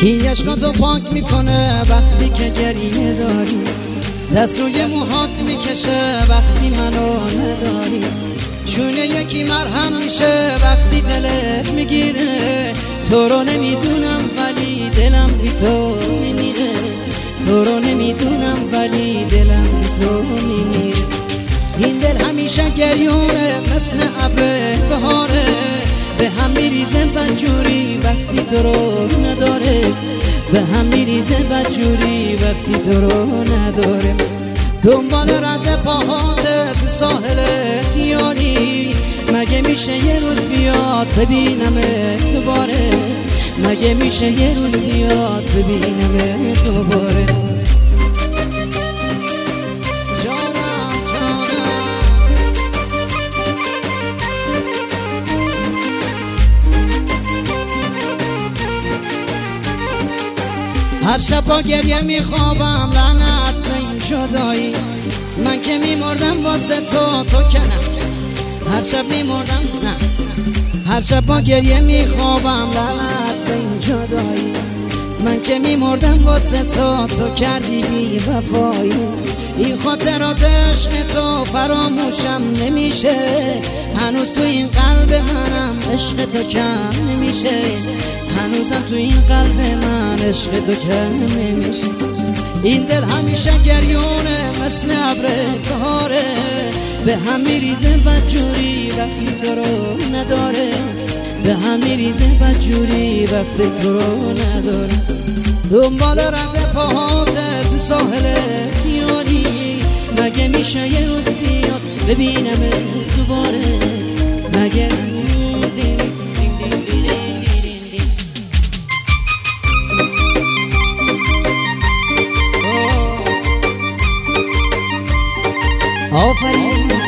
این عشقاتو پاک میکنه وقتی که گریه داری، دست روی موهات میکشه وقتی منو نداری، چونه یکی مرهم میشه وقتی دلت میگیره. تو رو نمیدونم ولی دلم بی تو میمیره، تو رو نمیدونم ولی دلم بی تو میمیره. این دل همیشه گریونه مثل ابر بهاره، به هم میریزه بدجوری وقتی تو رو نداره، به هم میریزه بدجوری وقتی تو رو نداره. دنبال رد پاهاته تو ساحل خیالی، مگه میشه یه روز بیاد ببینمه دوباره، مگه میشه یه روز بیاد ببینمه دوباره. جانم جانم هر شب با گریه میخوابم لعنت به این جدایی، من که میمردم واسه تو، تو که نه. هر شب میمردم نه، هر شب با گریه میخوابم لعنت به این جدایی، من که میمردم واسه تو، تو کردی بی وفایی. این خاطرات عشق تو فراموشم نمیشه، هنوز تو این قلب منم عشق تو کم نمیشه، هنوزم تو این قلب من عشق تو کم نمیشه. این دل همیشه گریونه مثل ابر بهاره، به هم میریزه بدجوری وقتی تو رو نداره، به هم میریزه بدجوری وقتی تو رو نداره. دنبال رد پاهاته تو ساحل خیالی، مگه میشه یه روز بیاد ببینم دوباره، مگه آفرین